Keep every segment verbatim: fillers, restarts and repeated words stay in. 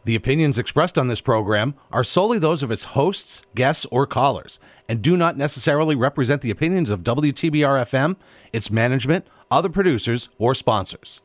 The opinions expressed on this program are solely those of its hosts, guests, or callers, and do not necessarily represent the opinions of W T B R F M, its management, other producers, or sponsors.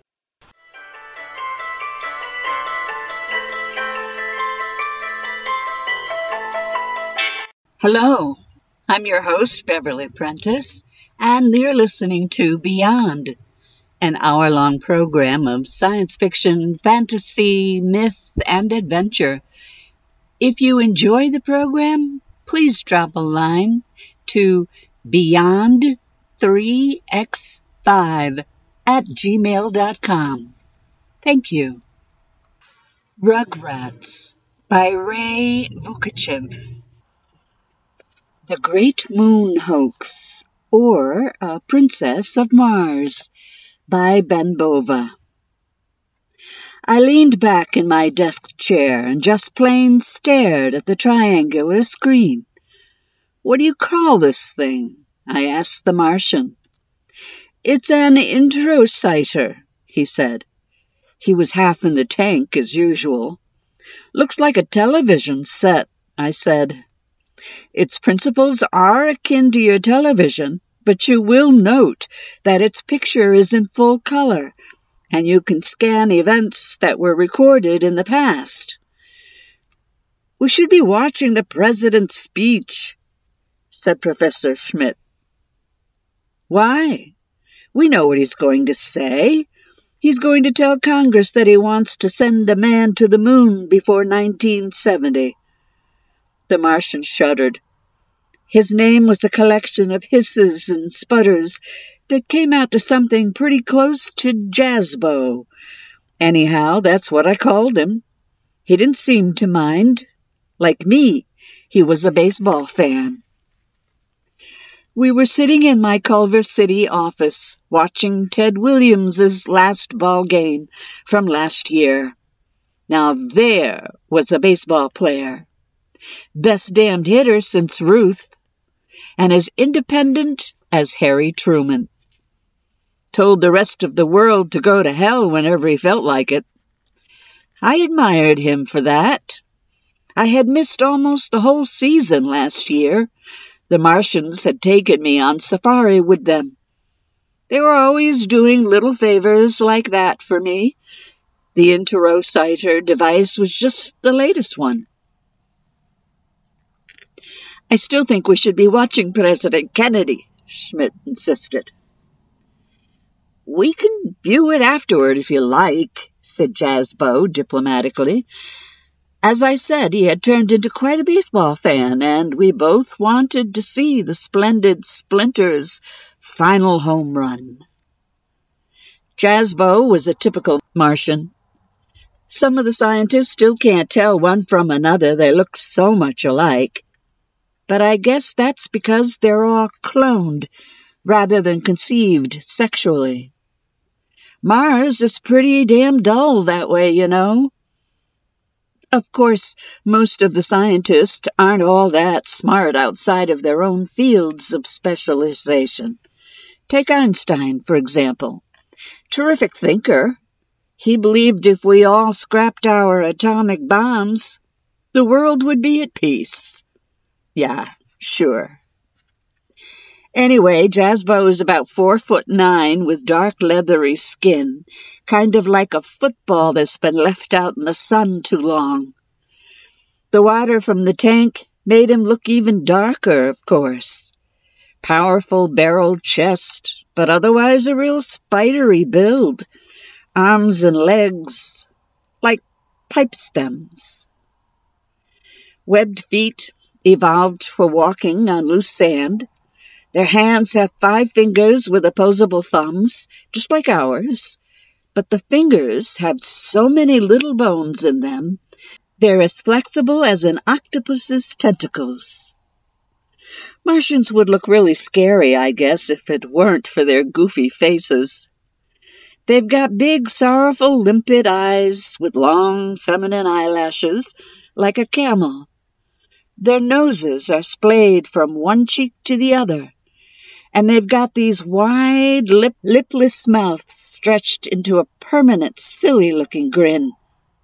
Hello, I'm your host, Beverly Prentice, and you're listening to Beyond, an hour-long program of science fiction, fantasy, myth, and adventure. If you enjoy the program, please drop a line to beyond three x five at gmail dot com. Thank you. Rugrats by Ray Vukachev. The Great Moon Hoax, or A Princess of Mars, by Ben Bova. I leaned back in my desk chair and just plain stared at the triangular screen. "What do you call this thing?" I asked the Martian. "It's an introciter," he said. He was half in the tank, as usual. "Looks like a television set," I said. "Its principles are akin to your television, but you will note that its picture is in full color, and you can scan events that were recorded in the past." "We should be watching the president's speech," said Professor Schmidt. "Why? We know what he's going to say. He's going to tell Congress that he wants to send a man to the moon before nineteen seventy. The Martian shuddered. His name was a collection of hisses and sputters that came out to something pretty close to Jazbo. Anyhow, that's what I called him. He didn't seem to mind. Like me, he was a baseball fan. We were sitting in my Culver City office, watching Ted Williams's last ball game from last year. Now there was a baseball player. Best damned hitter since Ruth, and as independent as Harry Truman. Told the rest of the world to go to hell whenever he felt like it. I admired him for that. I had missed almost the whole season last year. The Martians had taken me on safari with them. They were always doing little favors like that for me. The Interociter device was just the latest one. "I still think we should be watching President Kennedy," Schmidt insisted. "We can view it afterward if you like," said Jazbo diplomatically. As I said, he had turned into quite a baseball fan, and we both wanted to see the splendid Splinter's final home run. Jazbo was a typical Martian. Some of the scientists still can't tell one from another. They look so much alike. But I guess that's because they're all cloned rather than conceived sexually. Mars is pretty damn dull that way, you know. Of course, most of the scientists aren't all that smart outside of their own fields of specialization. Take Einstein, for example. Terrific thinker. He believed if we all scrapped our atomic bombs, the world would be at peace. Yeah, sure. Anyway, Jazbo is about four foot nine with dark leathery skin, kind of like a football that's been left out in the sun too long. The water from the tank made him look even darker, of course. Powerful barrel chest, but otherwise a real spidery build. Arms and legs like pipe stems. Webbed feet evolved for walking on loose sand. Their hands have five fingers with opposable thumbs, just like ours. But the fingers have so many little bones in them, they're as flexible as an octopus's tentacles. Martians would look really scary, I guess, if it weren't for their goofy faces. They've got big, sorrowful, limpid eyes with long, feminine eyelashes, like a camel. Their noses are splayed from one cheek to the other, and they've got these wide, lip, lipless mouths stretched into a permanent, silly-looking grin.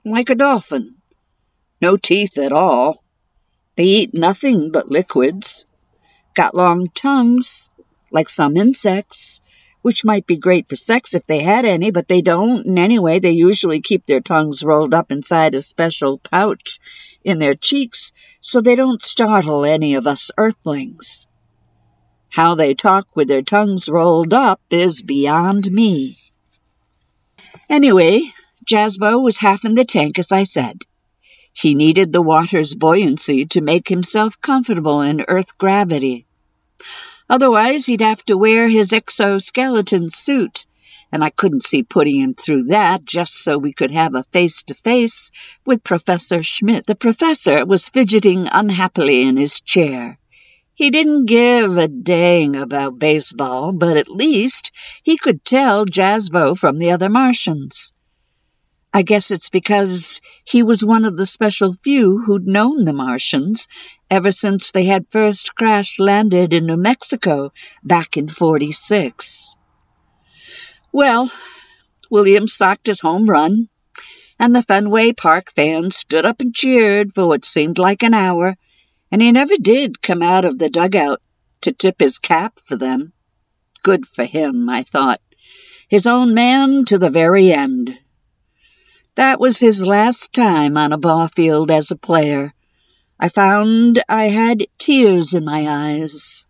like a dolphin. No teeth at all. They eat nothing but liquids. Got long tongues, like some insects, which might be great for sex if they had any, but they don't, and anyway, they usually keep their tongues rolled up inside a special pouch in their cheeks so they don't startle any of us earthlings. How they talk with their tongues rolled up is beyond me. Anyway, Jazbo was half in the tank, as I said. He needed the water's buoyancy to make himself comfortable in Earth gravity. Otherwise, he'd have to wear his exoskeleton suit, and I couldn't see putting him through that just so we could have a face-to-face with Professor Schmidt. The professor was fidgeting unhappily in his chair. He didn't give a dang about baseball, but at least he could tell Jazbo from the other Martians. I guess it's because he was one of the special few who'd known the Martians ever since they had first crash-landed in New Mexico back in forty-six. Well, Williams socked his home run, and the Fenway Park fans stood up and cheered for what seemed like an hour, and he never did come out of the dugout to tip his cap for them. Good for him, I thought. His own man to the very end. That was his last time on a ball field as a player. I found I had tears in my eyes.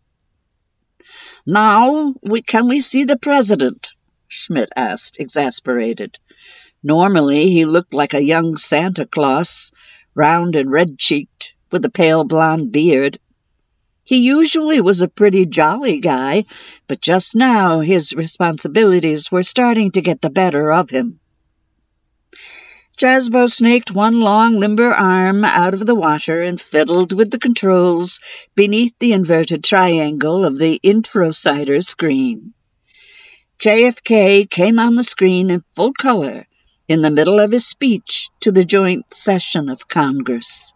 "Now, we, can we see the president?" Schmidt asked, exasperated. Normally, he looked like a young Santa Claus, round and red-cheeked, with a pale blonde beard. He usually was a pretty jolly guy, but just now his responsibilities were starting to get the better of him. Jazbo snaked one long, limber arm out of the water and fiddled with the controls beneath the inverted triangle of the Introsider screen. J F K came on the screen in full color in the middle of his speech to the joint session of Congress.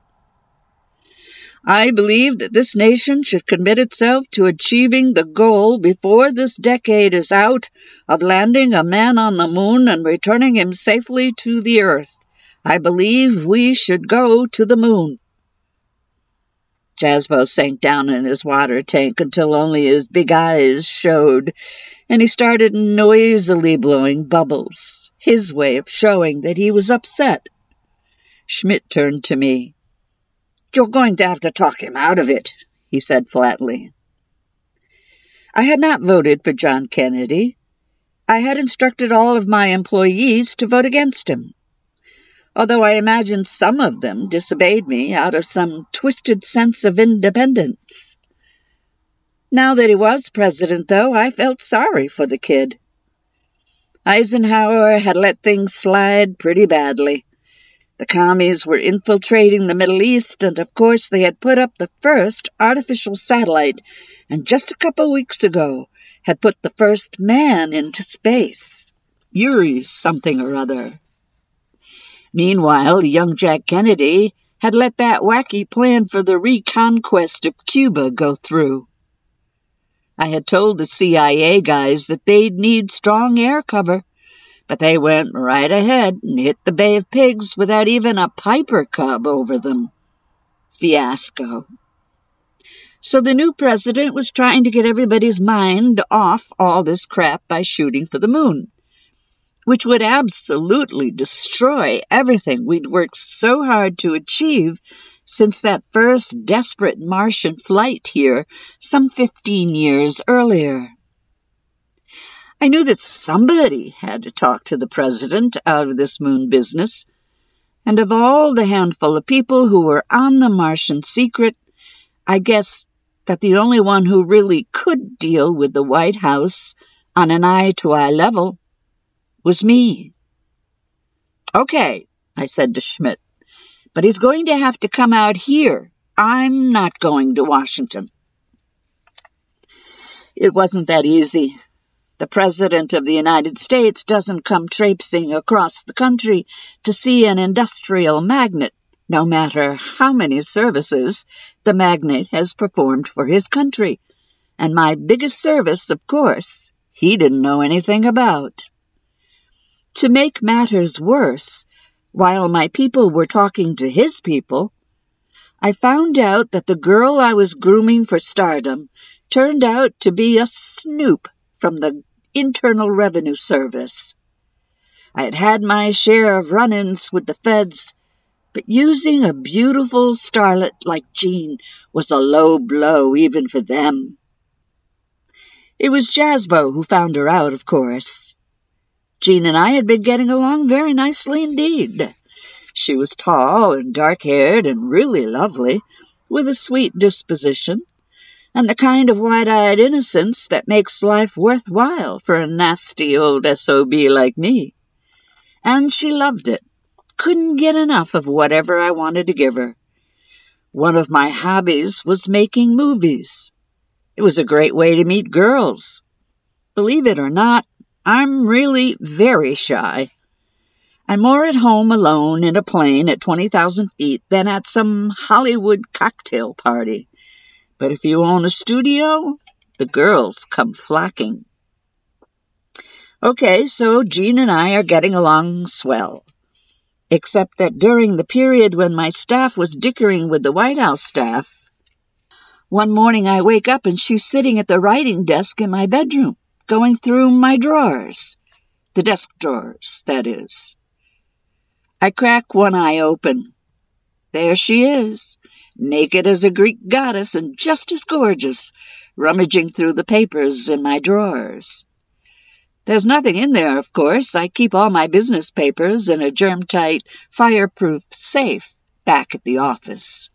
"I believe that this nation should commit itself to achieving the goal before this decade is out of landing a man on the moon and returning him safely to the Earth. I believe we should go to the moon." Jazbo sank down in his water tank until only his big eyes showed, and he started noisily blowing bubbles, his way of showing that he was upset. Schmidt turned to me. "You're going to have to talk him out of it," he said flatly. I had not voted for John Kennedy. I had instructed all of my employees to vote against him, although I imagine some of them disobeyed me out of some twisted sense of independence. Now that he was president, though, I felt sorry for the kid. Eisenhower had let things slide pretty badly. The commies were infiltrating the Middle East, and of course they had put up the first artificial satellite, and just a couple weeks ago had put the first man into space. Yuri something or other. Meanwhile, young Jack Kennedy had let that wacky plan for the reconquest of Cuba go through. I had told the C I A guys that they'd need strong air cover, but they went right ahead and hit the Bay of Pigs without even a Piper Cub over them. Fiasco. So the new president was trying to get everybody's mind off all this crap by shooting for the moon, which would absolutely destroy everything we'd worked so hard to achieve since that first desperate Martian flight here some fifteen years earlier. I knew that somebody had to talk to the president out of this moon business, and of all the handful of people who were on the Martian secret, I guess that the only one who really could deal with the White House on an eye-to-eye level was me. "Okay," I said to Schmidt, "but he's going to have to come out here. I'm not going to Washington." It wasn't that easy. The President of the United States doesn't come traipsing across the country to see an industrial magnate, no matter how many services the magnate has performed for his country. And my biggest service, of course, he didn't know anything about. To make matters worse, while my people were talking to his people, I found out that the girl I was grooming for stardom turned out to be a snoop from the Internal Revenue Service. I had had my share of run-ins with the feds, but using a beautiful starlet like Jean was a low blow even for them. It was Jasbo who found her out, of course. Jean and I had been getting along very nicely indeed. She was tall and dark-haired and really lovely, with a sweet disposition, and the kind of wide-eyed innocence that makes life worthwhile for a nasty old S O B like me. And she loved it, couldn't get enough of whatever I wanted to give her. One of my hobbies was making movies. It was a great way to meet girls. Believe it or not, I'm really very shy. I'm more at home alone in a plane at twenty thousand feet than at some Hollywood cocktail party. But if you own a studio, the girls come flocking. Okay, so Jean and I are getting along swell. Except that during the period when my staff was dickering with the White House staff, one morning I wake up and she's sitting at the writing desk in my bedroom, going through my drawers. The desk drawers, that is. I crack one eye open. There she is, naked as a Greek goddess and just as gorgeous, rummaging through the papers in my drawers. There's nothing in there, of course. I keep all my business papers in a germ-tight, fireproof safe back at the office.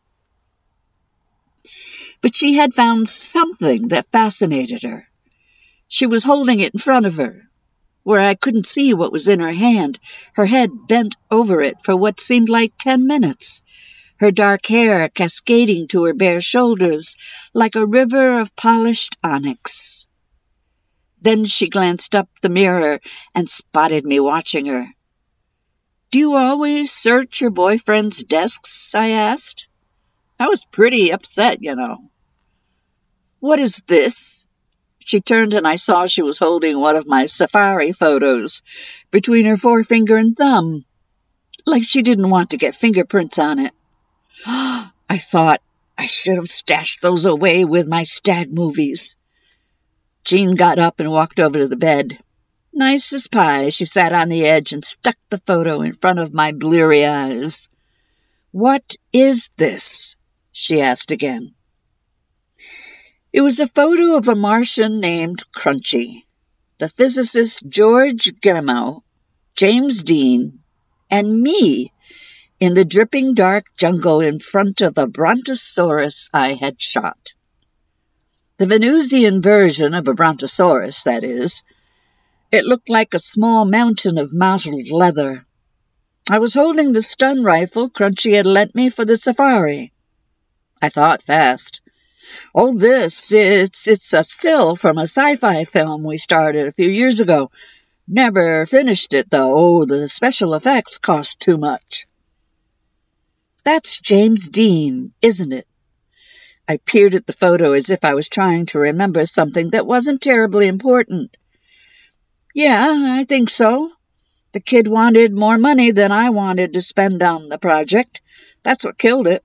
But she had found something that fascinated her. She was holding it in front of her, where I couldn't see what was in her hand, her head bent over it for what seemed like ten minutes, her dark hair cascading to her bare shoulders like a river of polished onyx. Then she glanced up the mirror and spotted me watching her. "Do you always search your boyfriend's desks?" I asked. I was pretty upset, you know. "What is this?" She turned and I saw she was holding one of my safari photos between her forefinger and thumb, like she didn't want to get fingerprints on it. I thought I should have stashed those away with my stag movies. Jean got up and walked over to the bed. Nice as pie, she sat on the edge and stuck the photo in front of my bleary eyes. "What is this?" she asked again. It was a photo of a Martian named Crunchy, the physicist George Gamow, James Dean, and me in the dripping dark jungle in front of a brontosaurus I had shot. The Venusian version of a brontosaurus, that is. It looked like a small mountain of mottled leather. I was holding the stun rifle Crunchy had lent me for the safari. I thought fast. Oh, this, it's, it's a still from a sci-fi film we started a few years ago. Never finished it, though. Oh, the special effects cost too much. That's James Dean, isn't it? I peered at the photo as if I was trying to remember something that wasn't terribly important. Yeah, I think so. The kid wanted more money than I wanted to spend on the project. That's what killed it.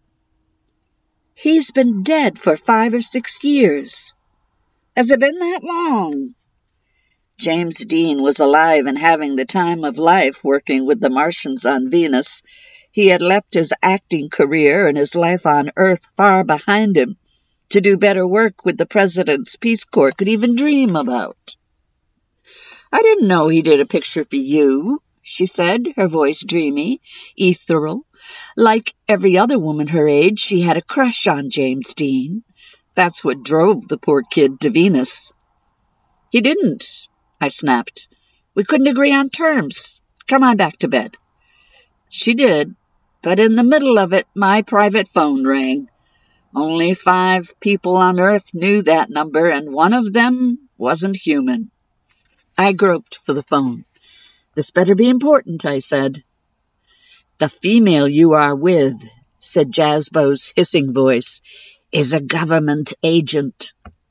He's been dead for five or six years. Has it been that long? James Dean was alive and having the time of life working with the Martians on Venus. He had left his acting career and his life on Earth far behind him to do better work with the President's Peace Corps could even dream about. "I didn't know he did a picture for you," she said, her voice dreamy, ethereal. Like every other woman her age, she had a crush on James Dean. That's what drove the poor kid to Venus. "He didn't," I snapped. "We couldn't agree on terms. Come on back to bed." She did, but in the middle of it, my private phone rang. Only five people on Earth knew that number, and one of them wasn't human. I groped for the phone. "This better be important," I said. "The female you are with," said Jasbo's hissing voice, "is a government agent."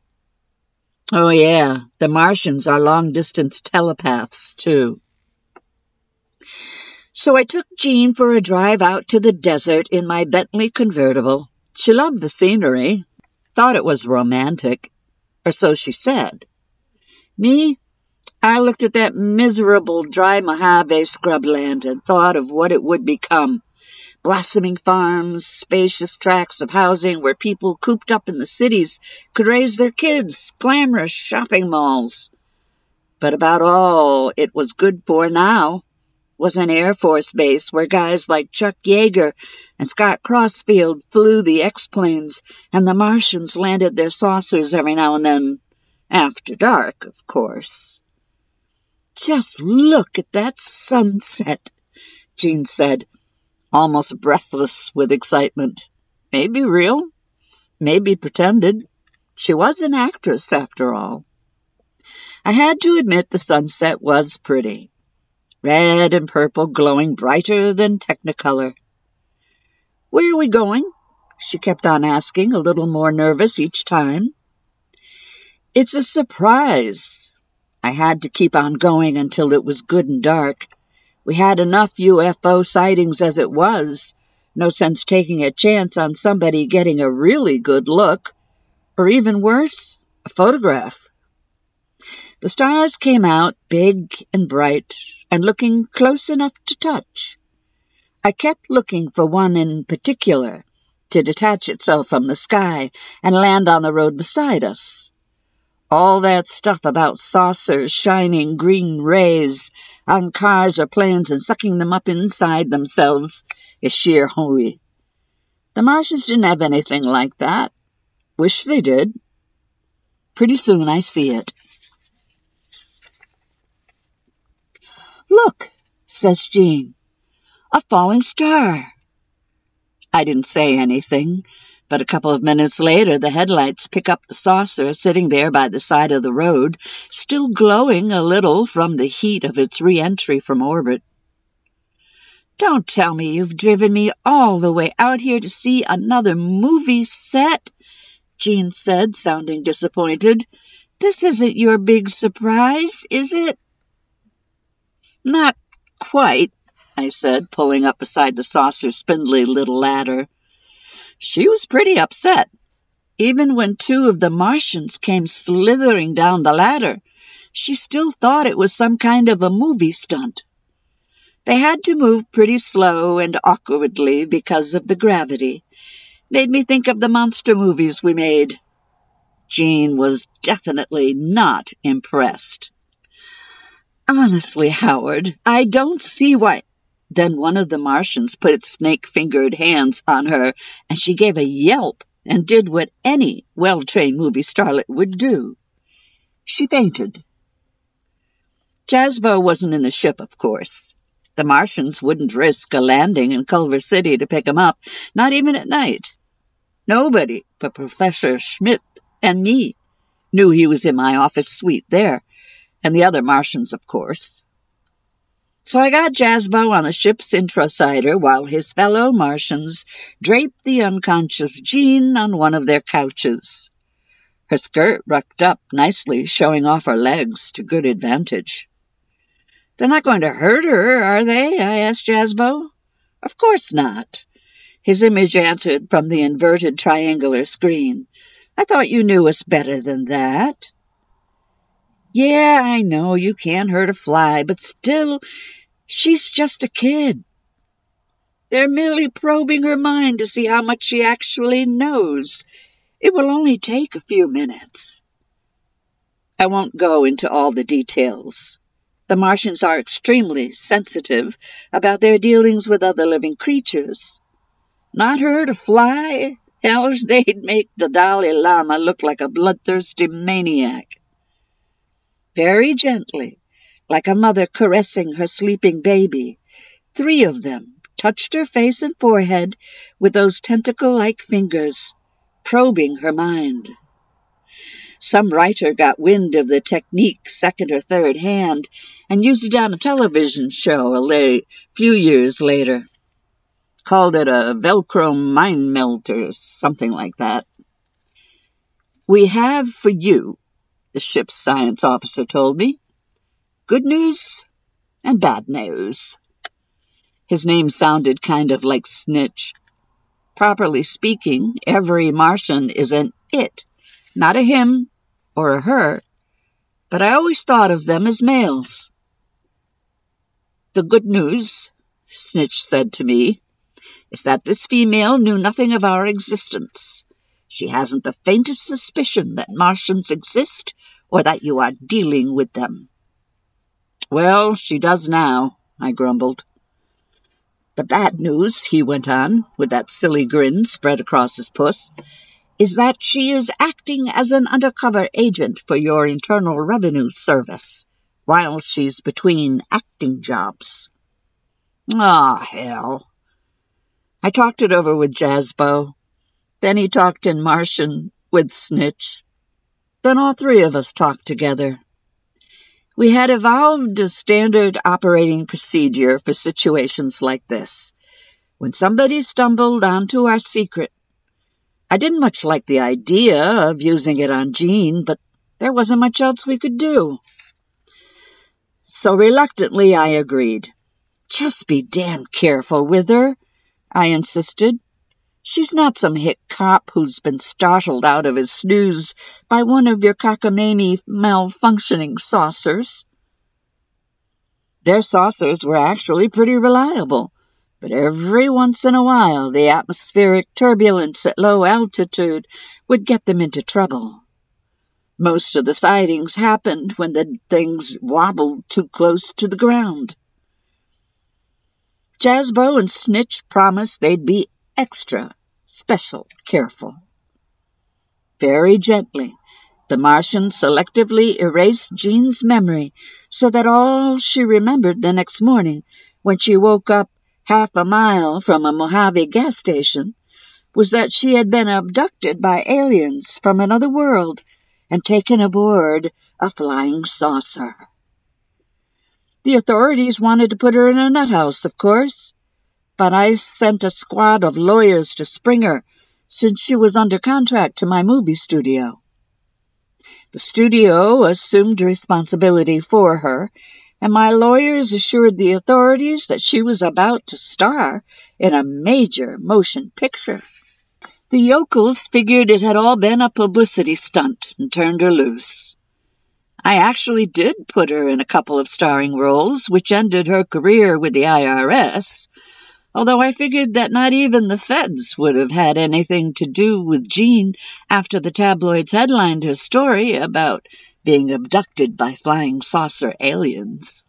Oh, yeah, the Martians are long-distance telepaths, too. So I took Jean for a drive out to the desert in my Bentley convertible. She loved the scenery, thought it was romantic, or so she said. Me, I looked at that miserable dry Mojave scrubland and thought of what it would become. Blossoming farms, spacious tracts of housing where people cooped up in the cities could raise their kids, glamorous shopping malls. But about all it was good for now was an Air Force base where guys like Chuck Yeager and Scott Crossfield flew the X-planes and the Martians landed their saucers every now and then. After dark, of course. Just look at that sunset, Jean said, almost breathless with excitement. Maybe real, maybe pretended. She was an actress, after all. I had to admit the sunset was pretty. Red and purple glowing brighter than Technicolor. Where are we going? She kept on asking, a little more nervous each time. It's a surprise. I had to keep on going until it was good and dark. We had enough U F O sightings as it was. No sense taking a chance on somebody getting a really good look. Or even worse, a photograph. The stars came out big and bright and looking close enough to touch. I kept looking for one in particular to detach itself from the sky and land on the road beside us. All that stuff about saucers shining green rays on cars or planes and sucking them up inside themselves is sheer hooey. The Martians didn't have anything like that. Wish they did. Pretty soon I see it. Look, says Jean, a falling star. I didn't say anything, but a couple of minutes later the headlights pick up the saucer sitting there by the side of the road, still glowing a little from the heat of its re-entry from orbit. Don't tell me you've driven me all the way out here to see another movie set, Jean said, sounding disappointed. This isn't your big surprise, is it? Not quite, I said, pulling up beside the saucer's spindly little ladder. She was pretty upset. Even when two of the Martians came slithering down the ladder, she still thought it was some kind of a movie stunt. They had to move pretty slow and awkwardly because of the gravity. Made me think of the monster movies we made. Jean was definitely not impressed. Honestly, Howard, I don't see why... Then one of the Martians put its snake-fingered hands on her, and she gave a yelp and did what any well-trained movie starlet would do. She fainted. Jasbo wasn't in the ship, of course. The Martians wouldn't risk a landing in Culver City to pick him up, not even at night. Nobody but Professor Schmidt and me knew he was in my office suite there, and the other Martians, of course. So I got Jasbo on the ship's introsider while his fellow Martians draped the unconscious Jean on one of their couches. Her skirt rucked up nicely, showing off her legs to good advantage. They're not going to hurt her, are they? I asked Jasbo. Of course not. His image answered from the inverted triangular screen. I thought you knew us better than that. Yeah, I know you can't hurt a fly, but still, she's just a kid. They're merely probing her mind to see how much she actually knows. It will only take a few minutes. I won't go into all the details. The Martians are extremely sensitive about their dealings with other living creatures. Not hurt a fly? Hell, they'd make the Dalai Lama look like a bloodthirsty maniac. Very gently, like a mother caressing her sleeping baby, three of them touched her face and forehead with those tentacle-like fingers, probing her mind. Some writer got wind of the technique second or third hand and used it on a television show a few years later. Called it a Velcro mind melt or something like that. We have for you, the ship's science officer told me, good news and bad news. His name sounded kind of like Snitch. Properly speaking, every Martian is an it, not a him or a her, but I always thought of them as males. The good news, Snitch said to me, is that this female knew nothing of our existence. She hasn't the faintest suspicion that Martians exist or that you are dealing with them. Well, she does now, I grumbled. The bad news, he went on, with that silly grin spread across his puss, is that she is acting as an undercover agent for your Internal Revenue Service, while she's between acting jobs. Ah, oh, hell. I talked it over with Jazbo. Then he talked in Martian with Snitch. Then all three of us talked together. We had evolved a standard operating procedure for situations like this. When somebody stumbled onto our secret, I didn't much like the idea of using it on Jean, but there wasn't much else we could do. So reluctantly I agreed. Just be damn careful with her, I insisted. She's not some hick cop who's been startled out of his snooze by one of your cockamamie malfunctioning saucers. Their saucers were actually pretty reliable, but every once in a while the atmospheric turbulence at low altitude would get them into trouble. Most of the sightings happened when the things wobbled too close to the ground. Jazbo and Snitch promised they'd be extra, special, careful. Very gently, the Martian selectively erased Jean's memory so that all she remembered the next morning, when she woke up half a mile from a Mojave gas station, was that she had been abducted by aliens from another world and taken aboard a flying saucer. The authorities wanted to put her in a nut house, of course, but I sent a squad of lawyers to Springer since she was under contract to my movie studio. The studio assumed responsibility for her, and my lawyers assured the authorities that she was about to star in a major motion picture. The yokels figured it had all been a publicity stunt and turned her loose. I actually did put her in a couple of starring roles, which ended her career with the I R S, although I figured that not even the feds would have had anything to do with Jean after the tabloids headlined her story about being abducted by flying saucer aliens.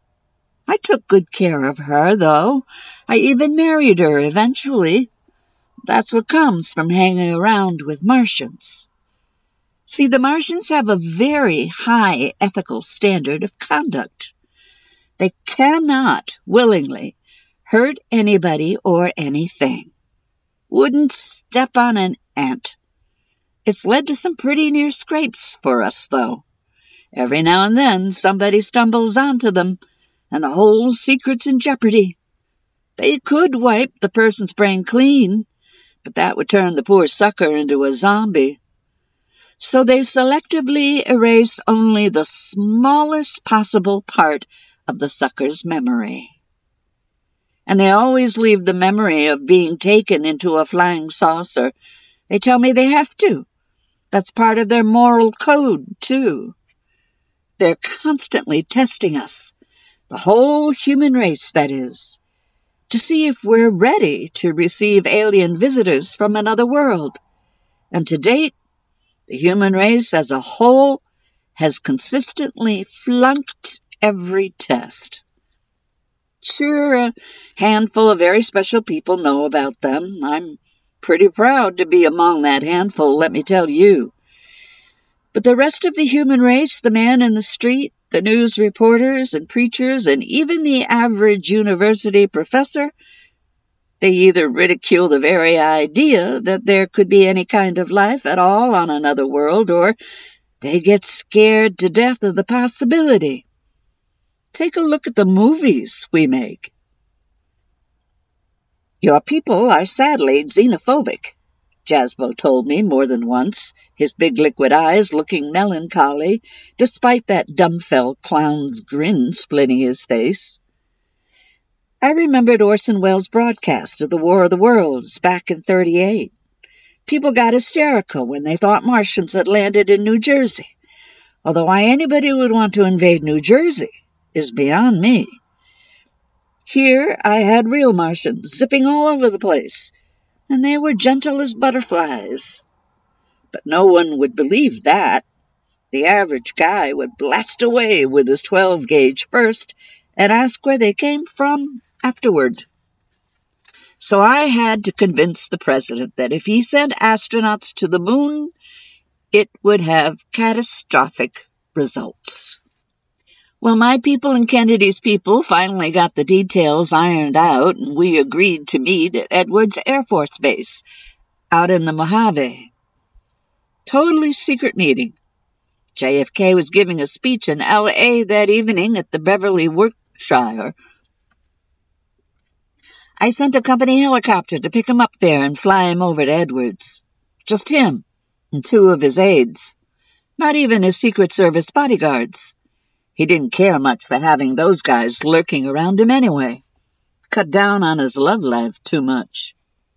I took good care of her, though. I even married her eventually. That's what comes from hanging around with Martians. See, the Martians have a very high ethical standard of conduct. They cannot willingly hurt anybody or anything. Wouldn't step on an ant. It's led to some pretty near scrapes for us, though. Every now and then somebody stumbles onto them, and the whole secret's in jeopardy. They could wipe the person's brain clean, but that would turn the poor sucker into a zombie. So they selectively erase only the smallest possible part of the sucker's memory. And they always leave the memory of being taken into a flying saucer. They tell me they have to. That's part of their moral code, too. They're constantly testing us, the whole human race, that is, to see if we're ready to receive alien visitors from another world. And to date, the human race as a whole has consistently flunked every test. Sure, a handful of very special people know about them. I'm pretty proud to be among that handful, let me tell you. But the rest of the human race, the man in the street, the news reporters and preachers, and even the average university professor, they either ridicule the very idea that there could be any kind of life at all on another world, or they get scared to death of the possibility. Take a look at the movies we make. Your people are sadly xenophobic, Jazbo told me more than once, his big liquid eyes looking melancholy, despite that dumb-fell clown's grin splitting his face. I remembered Orson Welles' broadcast of the War of the Worlds back in thirty-eight. People got hysterical when they thought Martians had landed in New Jersey, although why anybody would want to invade New Jersey is beyond me. Here I had real Martians zipping all over the place, and they were gentle as butterflies. But no one would believe that. The average guy would blast away with his twelve gauge first and ask where they came from afterward. So I had to convince the president that if he sent astronauts to the moon, it would have catastrophic results. Well, my people and Kennedy's people finally got the details ironed out, and we agreed to meet at Edwards Air Force Base out in the Mojave. Totally secret meeting. J F K was giving a speech in L A that evening at the Beverly Workshire. I sent a company helicopter to pick him up there and fly him over to Edwards. Just him and two of his aides. Not even his Secret Service bodyguards. He didn't care much for having those guys lurking around him anyway. Cut down on his love life too much.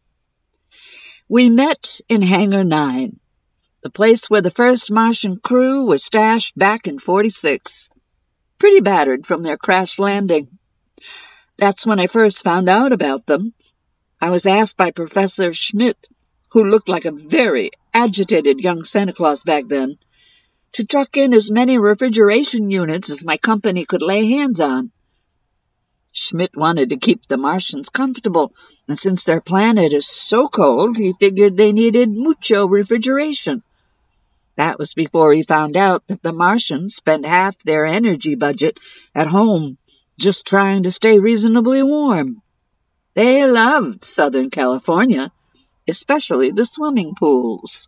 We met in Hangar nine, the place where the first Martian crew was stashed back in forty-six. Pretty battered from their crash landing. That's when I first found out about them. I was asked by Professor Schmidt, who looked like a very agitated young Santa Claus back then, to tuck in as many refrigeration units as my company could lay hands on. Schmidt wanted to keep the Martians comfortable, and since their planet is so cold, he figured they needed mucho refrigeration. That was before he found out that the Martians spend half their energy budget at home just trying to stay reasonably warm. They loved Southern California, especially the swimming pools.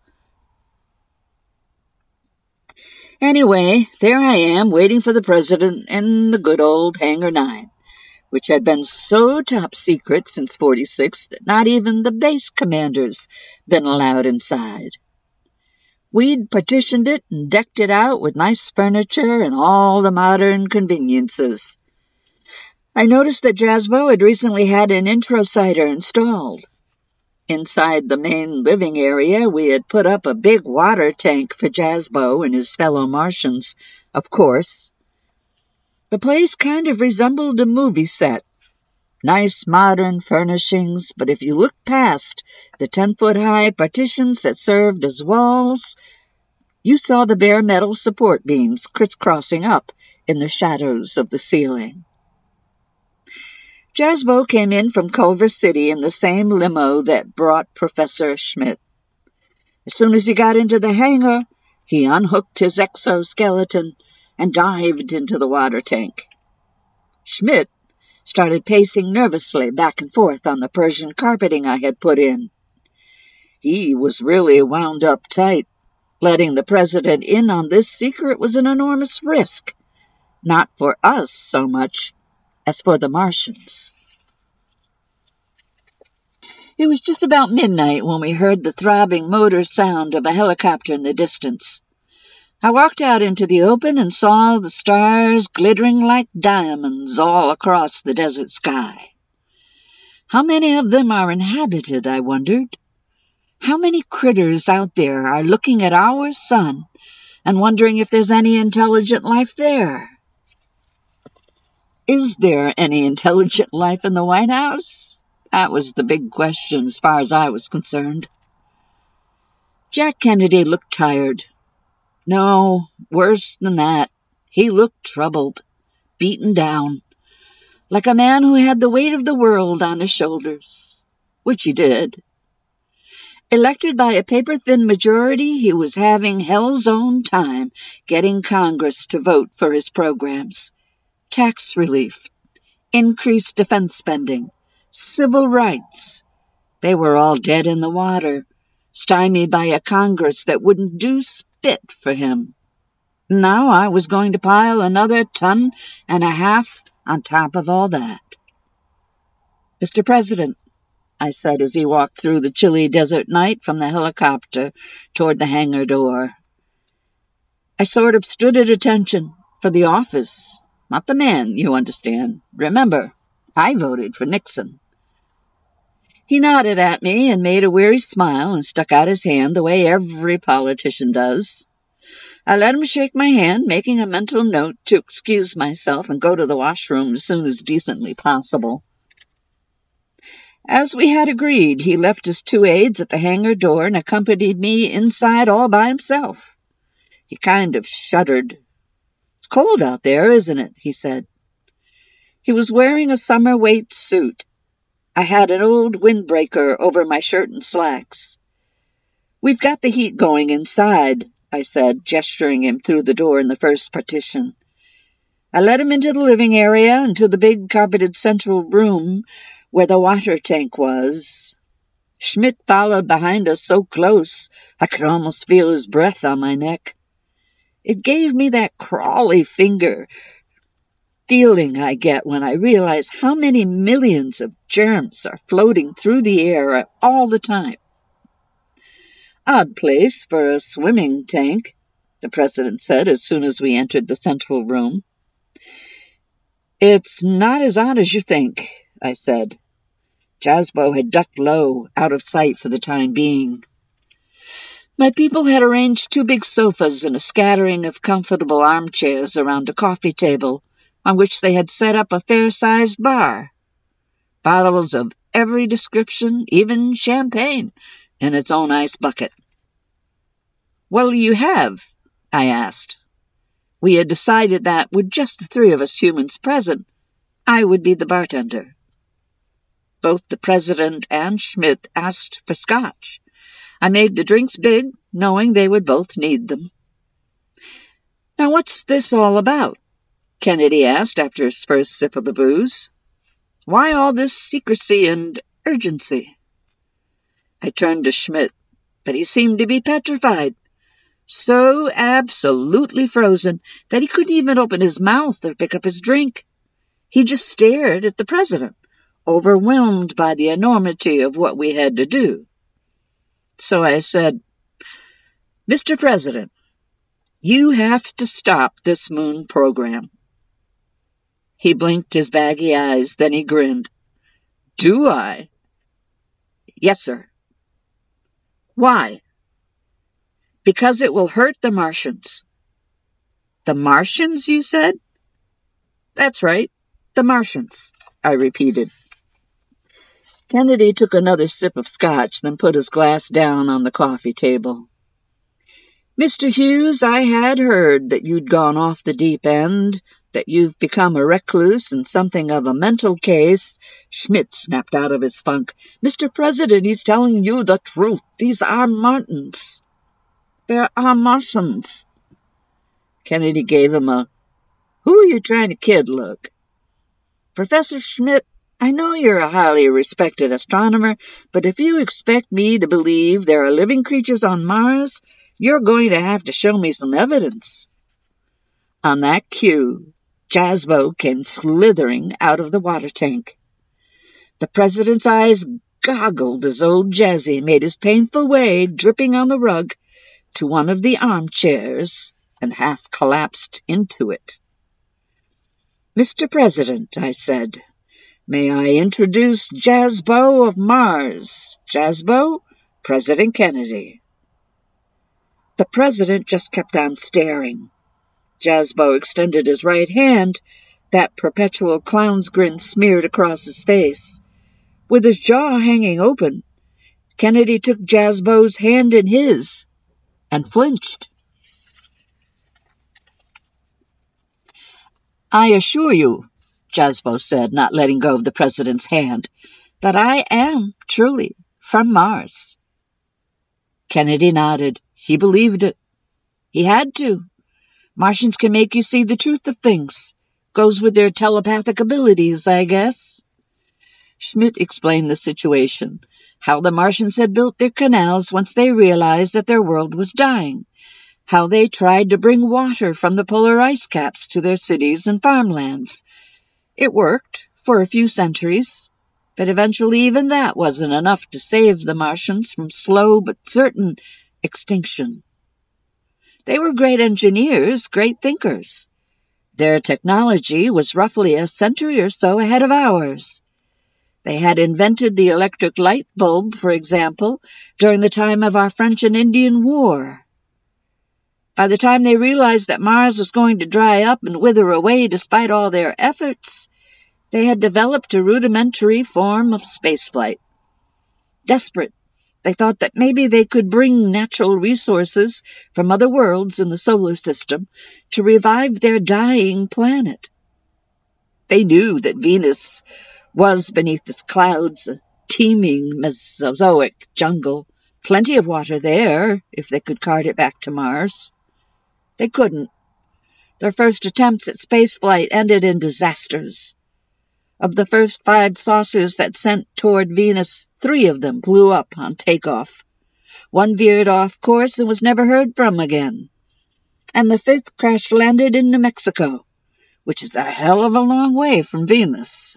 Anyway, there I am, waiting for the president in the good old Hangar nine, which had been so top secret since forty-six that not even the base commanders been allowed inside. We'd partitioned it and decked it out with nice furniture and all the modern conveniences. I noticed that Jasbo had recently had an introsider installed. Inside the main living area, we had put up a big water tank for Jasbo and his fellow Martians, of course. The place kind of resembled a movie set. Nice modern furnishings, but if you looked past the ten-foot-high partitions that served as walls, you saw the bare metal support beams crisscrossing up in the shadows of the ceiling. Jasbo came in from Culver City in the same limo that brought Professor Schmidt. As soon as he got into the hangar, he unhooked his exoskeleton and dived into the water tank. Schmidt started pacing nervously back and forth on the Persian carpeting I had put in. He was really wound up tight. Letting the president in on this secret was an enormous risk, not for us so much as for the Martians. It was just about midnight when we heard the throbbing motor sound of a helicopter in the distance. I walked out into the open and saw the stars glittering like diamonds all across the desert sky. How many of them are inhabited, I wondered? How many critters out there are looking at our sun and wondering if there's any intelligent life there? Is there any intelligent life in the White House? That was the big question as far as I was concerned. Jack Kennedy looked tired. No, worse than that. He looked troubled, beaten down, like a man who had the weight of the world on his shoulders, which he did. Elected by a paper-thin majority, he was having hell's own time getting Congress to vote for his programs. Tax relief, increased defense spending, civil rights. They were all dead in the water, stymied by a Congress that wouldn't do spit for him. Now I was going to pile another ton and a half on top of all that. Mister President, I said as he walked through the chilly desert night from the helicopter toward the hangar door. I sort of stood at attention for the office. Not the man, you understand. Remember, I voted for Nixon. He nodded at me and made a weary smile and stuck out his hand the way every politician does. I let him shake my hand, making a mental note to excuse myself and go to the washroom as soon as decently possible. As we had agreed, he left his two aides at the hangar door and accompanied me inside all by himself. He kind of shuddered. "It's cold out there, isn't it?" he said. He was wearing a summer weight suit. I had an old windbreaker over my shirt and slacks. "We've got the heat going inside," I said, gesturing him through the door in the first partition. I led him into the living area and to the big carpeted central room where the water tank was. Schmidt followed behind us so close I could almost feel his breath on my neck. It gave me that crawly finger feeling I get when I realize how many millions of germs are floating through the air all the time. "Odd place for a swimming tank," the president said as soon as we entered the central room. "It's not as odd as you think," I said. Jasbo had ducked low, out of sight for the time being. My people had arranged two big sofas and a scattering of comfortable armchairs around a coffee table, on which they had set up a fair-sized bar. Bottles of every description, even champagne, in its own ice bucket. "What'll you have?" I asked. We had decided that, with just the three of us humans present, I would be the bartender. Both the president and Schmidt asked for scotch. I made the drinks big, knowing they would both need them. "Now what's this all about?" Kennedy asked after his first sip of the booze. "Why all this secrecy and urgency?" I turned to Schmidt, but he seemed to be petrified, so absolutely frozen that he couldn't even open his mouth or pick up his drink. He just stared at the president, overwhelmed by the enormity of what we had to do. So I said, "Mister President, you have to stop this moon program." He blinked his baggy eyes, then he grinned. "Do I?" "Yes, sir." "Why?" "Because it will hurt the Martians." "The Martians, you said?" "That's right, the Martians," I repeated. Kennedy took another sip of scotch, then put his glass down on the coffee table. "Mister Hughes, I had heard that you'd gone off the deep end, that you've become a recluse and something of a mental case." Schmidt snapped out of his funk. "Mister President, he's telling you the truth. These are Martians. There are Martians." Kennedy gave him a, "Who are you trying to kid?" look. "Professor Schmidt, I know you're a highly respected astronomer, but if you expect me to believe there are living creatures on Mars, you're going to have to show me some evidence." On that cue, Jasbo came slithering out of the water tank. The president's eyes goggled as old Jazzy made his painful way, dripping on the rug, to one of the armchairs and half collapsed into it. "Mister President," I said, "may I introduce Jasbo of Mars? Jasbo, President Kennedy." The president just kept on staring. Jasbo extended his right hand, that perpetual clown's grin smeared across his face. With his jaw hanging open, Kennedy took Jasbo's hand in his and flinched. "I assure you," Jasbo said, not letting go of the president's hand, "that I am truly from Mars." Kennedy nodded. He believed it. He had to. Martians can make you see the truth of things. Goes with their telepathic abilities, I guess. Schmidt explained the situation, how the Martians had built their canals once they realized that their world was dying, how they tried to bring water from the polar ice caps to their cities and farmlands. It worked for a few centuries, but eventually even that wasn't enough to save the Martians from slow but certain extinction. They were great engineers, great thinkers. Their technology was roughly a century or so ahead of ours. They had invented the electric light bulb, for example, during the time of our French and Indian War. By the time they realized that Mars was going to dry up and wither away despite all their efforts, they had developed a rudimentary form of spaceflight. Desperate, they thought that maybe they could bring natural resources from other worlds in the solar system to revive their dying planet. They knew that Venus was beneath its clouds a teeming Mesozoic jungle, plenty of water there if they could cart it back to Mars. They couldn't. Their first attempts at spaceflight ended in disasters. Of the first five saucers that sent toward Venus, three of them blew up on takeoff. One veered off course and was never heard from again. And the fifth crash-landed in New Mexico, which is a hell of a long way from Venus.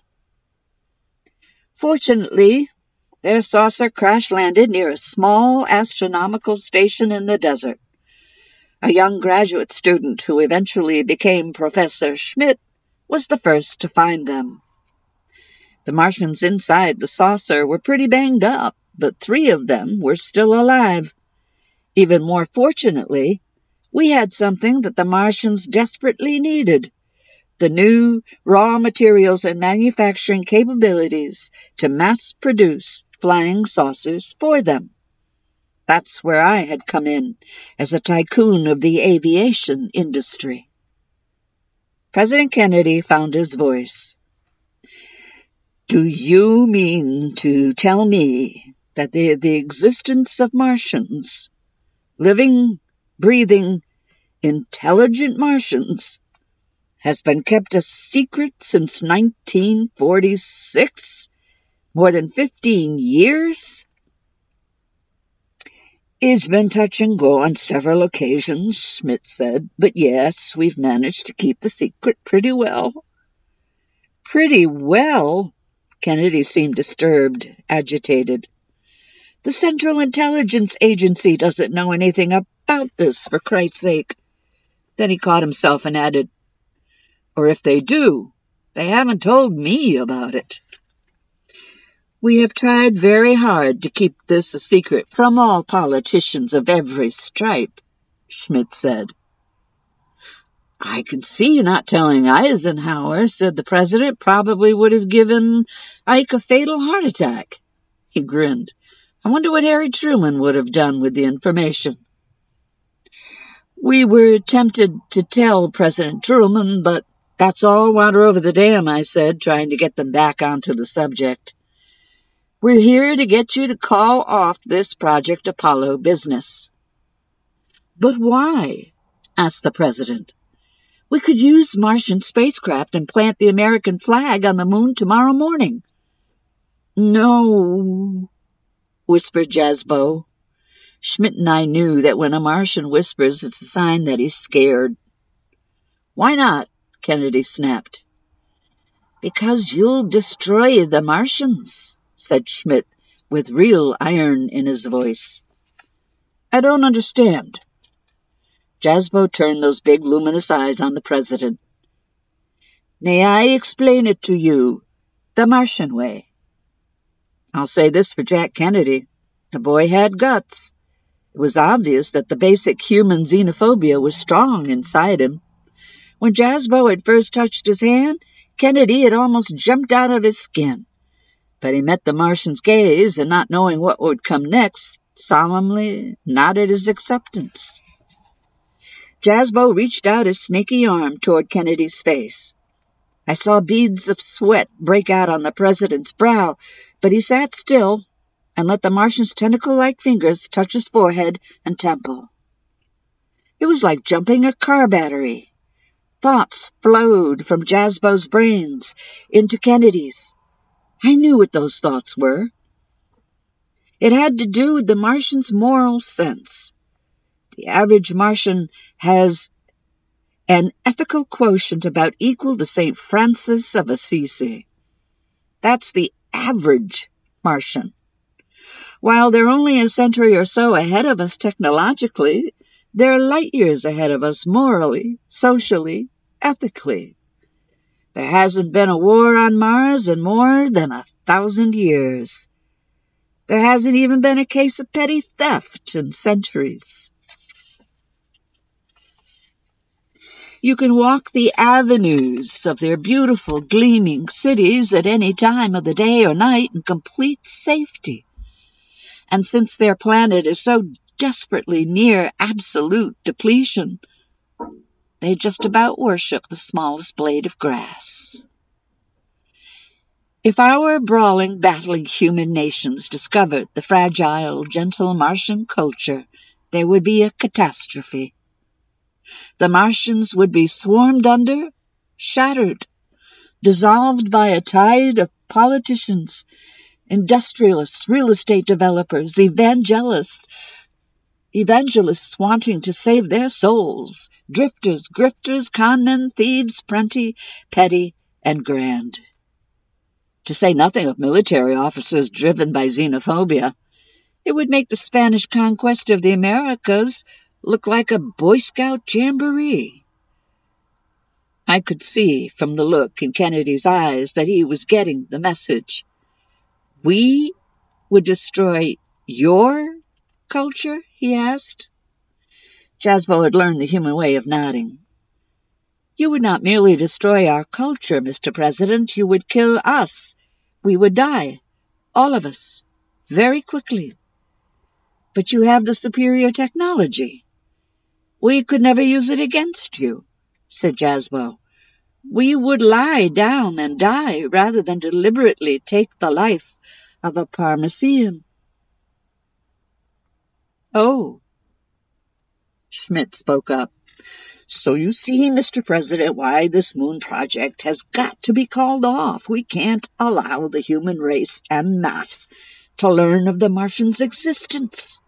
Fortunately, their saucer crash-landed near a small astronomical station in the desert. A young graduate student who eventually became Professor Schmidt was the first to find them. The Martians inside the saucer were pretty banged up, but three of them were still alive. Even more fortunately, we had something that the Martians desperately needed: the new raw materials and manufacturing capabilities to mass-produce flying saucers for them. That's where I had come in, as a tycoon of the aviation industry. President Kennedy found his voice. Do you mean to tell me that the, the existence of Martians, living, breathing, intelligent Martians, has been kept a secret since nineteen forty-six? More than fifteen years? It's been touch and go on several occasions, Schmidt said, but yes, we've managed to keep the secret pretty well. Pretty well? Kennedy seemed disturbed, agitated. The Central Intelligence Agency doesn't know anything about this, for Christ's sake. Then he caught himself and added, or if they do, they haven't told me about it. We have tried very hard to keep this a secret from all politicians of every stripe, Schmidt said. I can see not telling Eisenhower, said the president, probably would have given Ike a fatal heart attack. He grinned. I wonder what Harry Truman would have done with the information. We were tempted to tell President Truman, but that's all water over the dam, I said, trying to get them back onto the subject. We're here to get you to call off this Project Apollo business. But why? Asked the president. We could use Martian spacecraft and plant the American flag on the moon tomorrow morning. No, whispered Jasbo. Schmidt and I knew that when a Martian whispers, it's a sign that he's scared. Why not? Kennedy snapped. Because you'll destroy the Martians, said Schmidt, with real iron in his voice. I don't understand. Jasbo turned those big luminous eyes on the president. May I explain it to you, the Martian way? I'll say this for Jack Kennedy. The boy had guts. It was obvious that the basic human xenophobia was strong inside him. When Jasbo had first touched his hand, Kennedy had almost jumped out of his skin. But he met the Martian's gaze, and not knowing what would come next, solemnly nodded his acceptance. Jasbo reached out his snaky arm toward Kennedy's face. I saw beads of sweat break out on the president's brow, but he sat still and let the Martian's tentacle-like fingers touch his forehead and temple. It was like jumping a car battery. Thoughts flowed from Jasbo's brains into Kennedy's. I knew what those thoughts were. It had to do with the Martian's moral sense. The average Martian has an ethical quotient about equal to Saint Francis of Assisi. That's the average Martian. While they're only a century or so ahead of us technologically, they're light years ahead of us morally, socially, ethically. There hasn't been a war on Mars in more than a thousand years. There hasn't even been a case of petty theft in centuries. You can walk the avenues of their beautiful, gleaming cities at any time of the day or night in complete safety. And since their planet is so desperately near absolute depletion, they just about worship the smallest blade of grass. If our brawling, battling human nations discovered the fragile, gentle Martian culture, there would be a catastrophe. The Martians would be swarmed under, shattered, dissolved by a tide of politicians, industrialists, real estate developers, evangelists, evangelists wanting to save their souls, drifters, grifters, conmen, thieves, plenty, petty, and grand. To say nothing of military officers driven by xenophobia, it would make the Spanish conquest of the Americas look like a Boy Scout jamboree. I could see from the look in Kennedy's eyes that he was getting the message. We would destroy your culture, he asked. Jasbo had learned the human way of nodding. You would not merely destroy our culture, Mister President, you would kill us. We would die, all of us, very quickly. But you have the superior technology. We could never use it against you, said Jasbo. We would lie down and die rather than deliberately take the life of a Parmesan. Oh, Schmidt spoke up. So you see, Mister President, why this moon project has got to be called off. We can't allow the human race en masse to learn of the Martians' existence.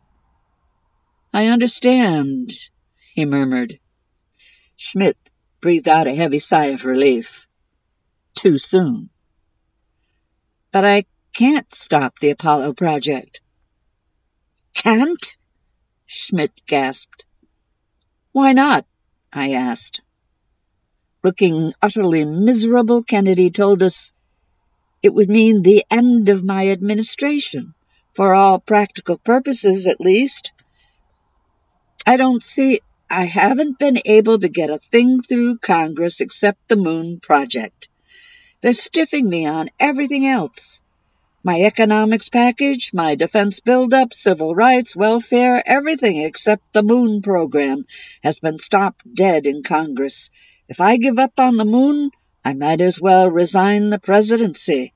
I understand, he murmured. Schmidt breathed out a heavy sigh of relief. Too soon. But I can't stop the Apollo project. Can't? Schmidt gasped. Why not? I asked. Looking utterly miserable, Kennedy told us it would mean the end of my administration, for all practical purposes at least. I don't see... I haven't been able to get a thing through Congress except the Moon Project. They're stiffing me on everything else. My economics package, my defense buildup, civil rights, welfare, everything except the Moon program has been stopped dead in Congress. If I give up on the Moon, I might as well resign the presidency.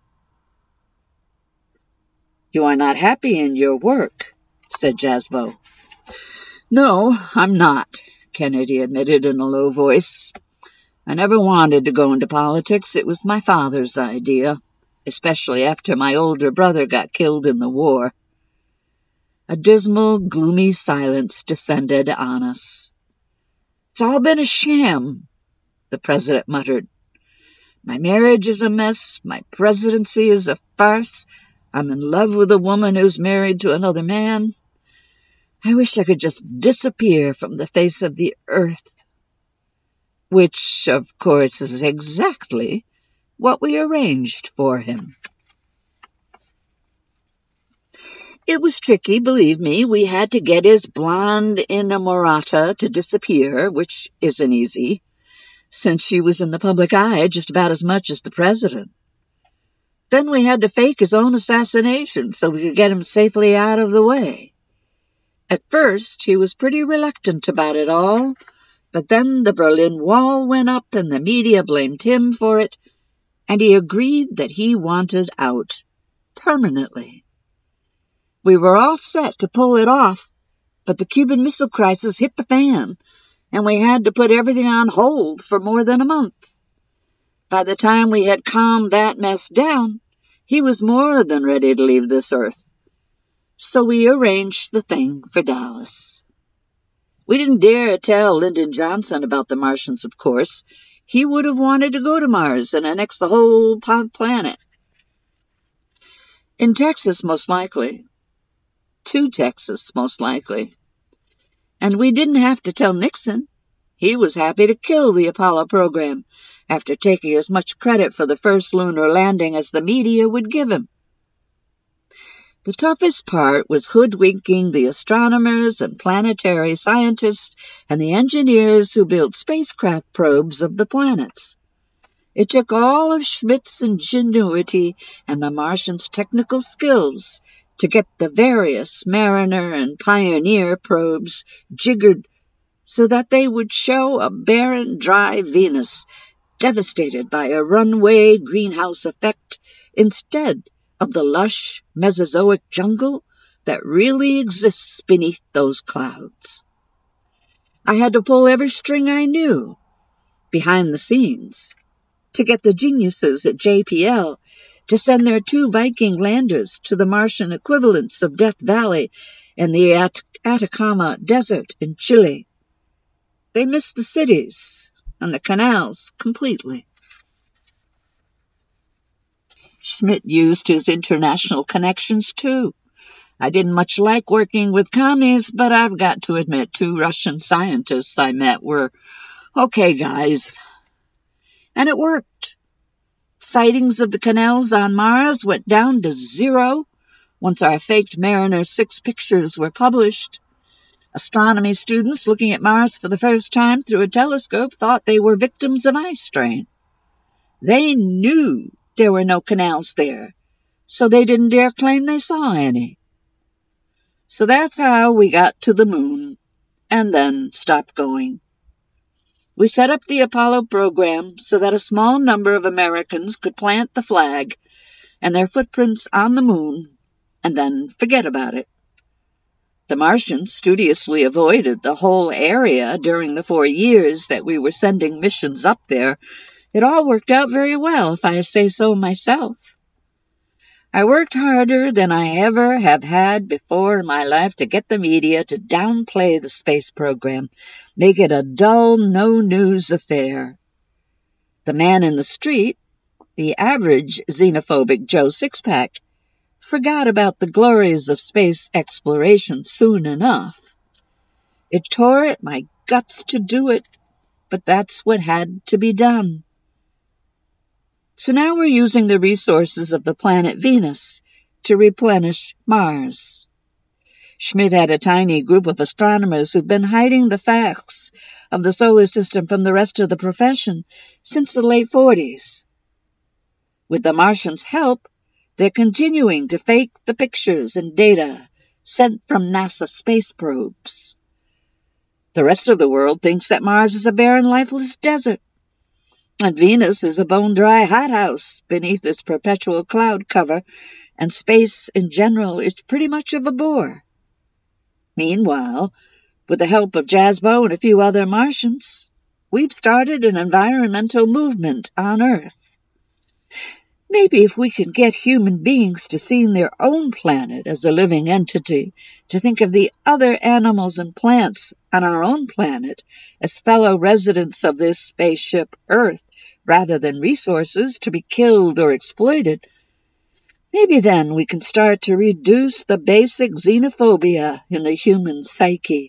You are not happy in your work, said Jasbo. No, I'm not, Kennedy admitted in a low voice. I never wanted to go into politics. It was my father's idea, especially after my older brother got killed in the war. A dismal, gloomy silence descended on us. It's all been a sham, the president muttered. My marriage is a mess. My presidency is a farce. I'm in love with a woman who's married to another man. I wish I could just disappear from the face of the earth. Which, of course, is exactly what we arranged for him. It was tricky, believe me. We had to get his blonde inamorata to disappear, which isn't easy, since she was in the public eye just about as much as the president. Then we had to fake his own assassination so we could get him safely out of the way. At first, he was pretty reluctant about it all, but then the Berlin Wall went up and the media blamed him for it, and he agreed that he wanted out permanently. We were all set to pull it off, but the Cuban Missile Crisis hit the fan, and we had to put everything on hold for more than a month. By the time we had calmed that mess down, he was more than ready to leave this earth. So we arranged the thing for Dallas. We didn't dare tell Lyndon Johnson about the Martians, of course. He would have wanted to go to Mars and annex the whole planet. In Texas, most likely. To Texas, most likely. And we didn't have to tell Nixon. He was happy to kill the Apollo program after taking as much credit for the first lunar landing as the media would give him. The toughest part was hoodwinking the astronomers and planetary scientists and the engineers who built spacecraft probes of the planets. It took all of Schmidt's ingenuity and the Martians' technical skills to get the various Mariner and Pioneer probes jiggered so that they would show a barren, dry Venus devastated by a runaway greenhouse effect instead of the lush Mesozoic jungle that really exists beneath those clouds. I had to pull every string I knew, behind the scenes, to get the geniuses at J P L to send their two Viking landers to the Martian equivalents of Death Valley and the At- Atacama Desert in Chile. They missed the cities and the canals completely. Schmidt used his international connections, too. I didn't much like working with commies, but I've got to admit two Russian scientists I met were okay guys. And it worked. Sightings of the canals on Mars went down to zero once our faked Mariner six pictures were published. Astronomy students looking at Mars for the first time through a telescope thought they were victims of eye strain. They knew there were no canals there, so they didn't dare claim they saw any. So that's how we got to the moon, and then stopped going. We set up the Apollo program so that a small number of Americans could plant the flag and their footprints on the moon, and then forget about it. The Martians studiously avoided the whole area during the four years that we were sending missions up there. It all worked out very well, if I say so myself. I worked harder than I ever have had before in my life to get the media to downplay the space program, make it a dull, no-news affair. The man in the street, the average xenophobic Joe Sixpack, forgot about the glories of space exploration soon enough. It tore at my guts to do it, but that's what had to be done. So now we're using the resources of the planet Venus to replenish Mars. Schmidt had a tiny group of astronomers who've been hiding the facts of the solar system from the rest of the profession since the late forties. With the Martians' help, they're continuing to fake the pictures and data sent from NASA space probes. The rest of the world thinks that Mars is a barren, lifeless desert, and Venus is a bone-dry hothouse beneath its perpetual cloud cover, and space in general is pretty much of a bore. Meanwhile, with the help of Jasbo and a few other Martians, we've started an environmental movement on Earth. Maybe if we can get human beings to see their own planet as a living entity, to think of the other animals and plants on our own planet as fellow residents of this spaceship Earth, rather than resources to be killed or exploited, maybe then we can start to reduce the basic xenophobia in the human psyche.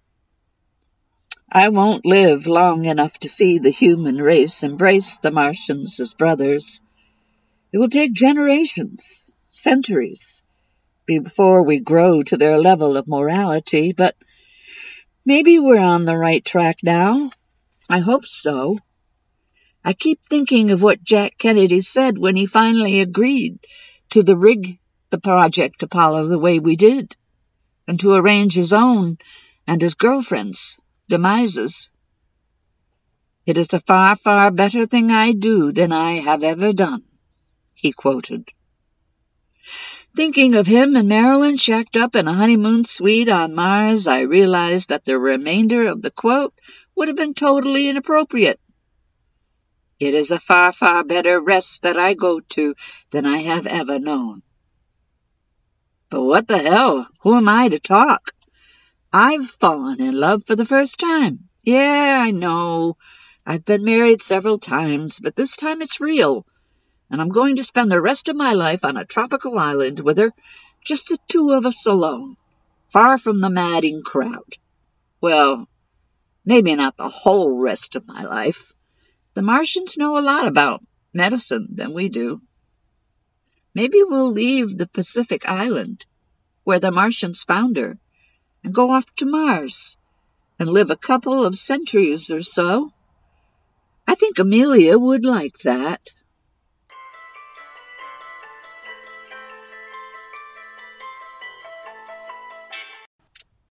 I won't live long enough to see the human race embrace the Martians as brothers. It will take generations, centuries, before we grow to their level of morality, but maybe we're on the right track now. I hope so. I keep thinking of what Jack Kennedy said when he finally agreed to the rig the Project Apollo the way we did, and to arrange his own and his girlfriend's demises. It is a far, far better thing I do than I have ever done, he quoted. Thinking of him and Marilyn shacked up in a honeymoon suite on Mars, I realized that the remainder of the quote would have been totally inappropriate. It is a far, far better rest that I go to than I have ever known. But what the hell? Who am I to talk? I've fallen in love for the first time. Yeah, I know. I've been married several times, but this time it's real. And I'm going to spend the rest of my life on a tropical island with her, just the two of us alone, far from the madding crowd. Well, Maybe not the whole rest of my life. The Martians know a lot about medicine than we do. Maybe we'll leave the Pacific Island, where the Martians found her, and go off to Mars and live a couple of centuries or so. I think Amelia would like that.